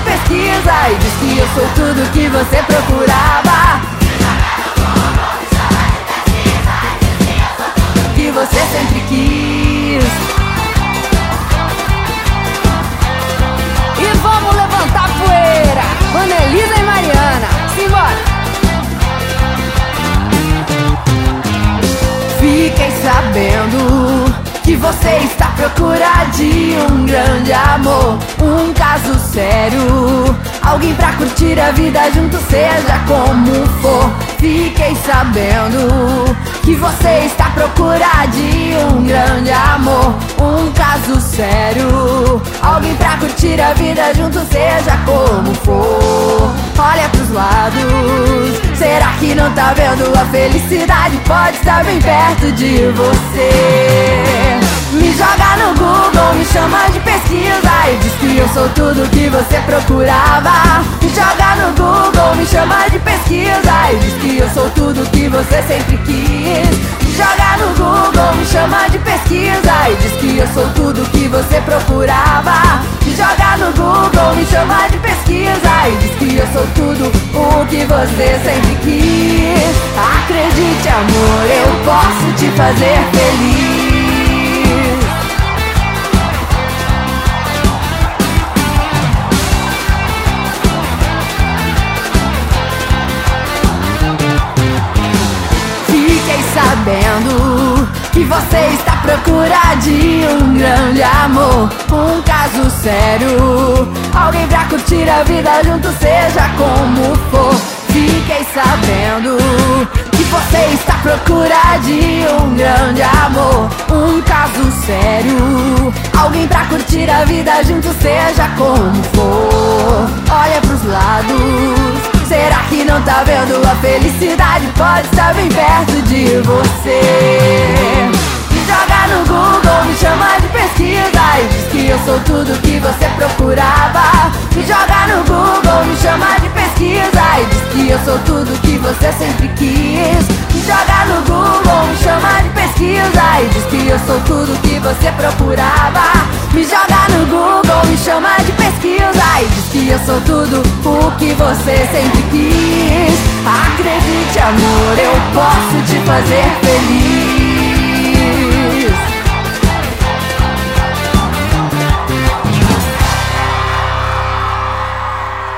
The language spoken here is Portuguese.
pesquisa e diz que eu sou tudo que você procurava. Que você sempre quis. E vamos levantar a poeira, Annelisa e Mariana, simbora! Fiquei sabendo que você está à procura de um grande amor, um caso sério, alguém pra curtir a vida junto, seja como for. Fiquei sabendo que você está à procura de um grande amor, um caso sério, alguém pra curtir a vida junto, seja como for. Olha pros lados, será que não tá vendo? A felicidade pode estar bem perto de você. Me joga no Google, me chama de pesquisa e diz que eu sou tudo que você procurava. Me joga no Google, me chama de pesquisa e diz que eu sou tudo que você sempre quis. Me joga no Google, me chama de pesquisa e diz que eu sou tudo que você procurava. Me joga no Google, me chama de pesquisa e diz que eu sou tudo o que você sempre quis. Acredite, amor, eu posso te fazer feliz. Sabendo que você está à procura de um grande amor, um caso sério, alguém pra curtir a vida junto, seja como for. Fiquei sabendo que você está à procura de um grande amor, um caso sério, alguém pra curtir a vida junto, seja como for. Olha pros lados, será que não tá vendo? A felicidade pode estar bem perto de você. Me joga no Google, me chama de pesquisa e diz que eu sou tudo que você procurava. Me joga no Google, me chama de pesquisa e diz que eu sou tudo que você sempre quis. Me joga no Google, me chama de pesquisa e diz que eu sou tudo que você procurava. Me joga no Google, me chama de pesquisa e diz que eu sou tudo o que você sempre quis. Acredite, amor, eu posso te fazer feliz.